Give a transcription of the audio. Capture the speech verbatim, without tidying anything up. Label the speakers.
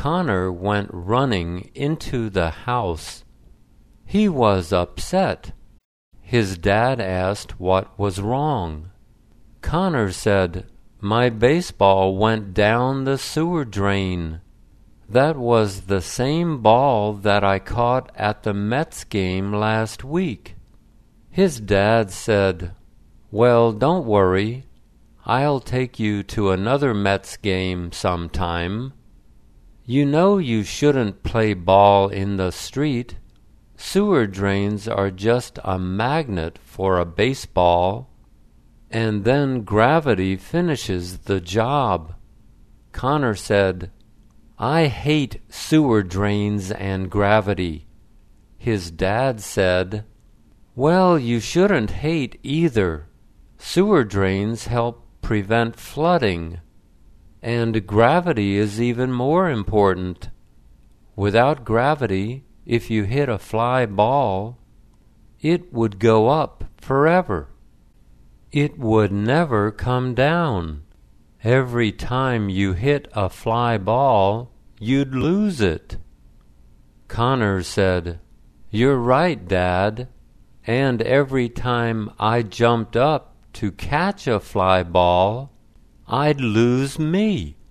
Speaker 1: Connor went running into the house. He was upset. His dad asked what was wrong. Connor said, "My baseball went down the sewer drain. That was the same ball that I caught at the Mets game last week." His dad said, "Well, don't worry. I'll take you to another Mets game sometime. You know you shouldn't play ball in the street. Sewer drains are just a magnet for a baseball, and then gravity finishes the job." Connor said, "I hate sewer drains and gravity." His dad said, "Well, you shouldn't hate either. Sewer drains help prevent flooding, and gravity is even more important. Without gravity, if you hit a fly ball, it would go up forever. It would never come down. Every time you hit a fly ball, you'd lose it." Connor said, "You're right, Dad, and every time I jumped up to catch a fly ball, I'd lose me."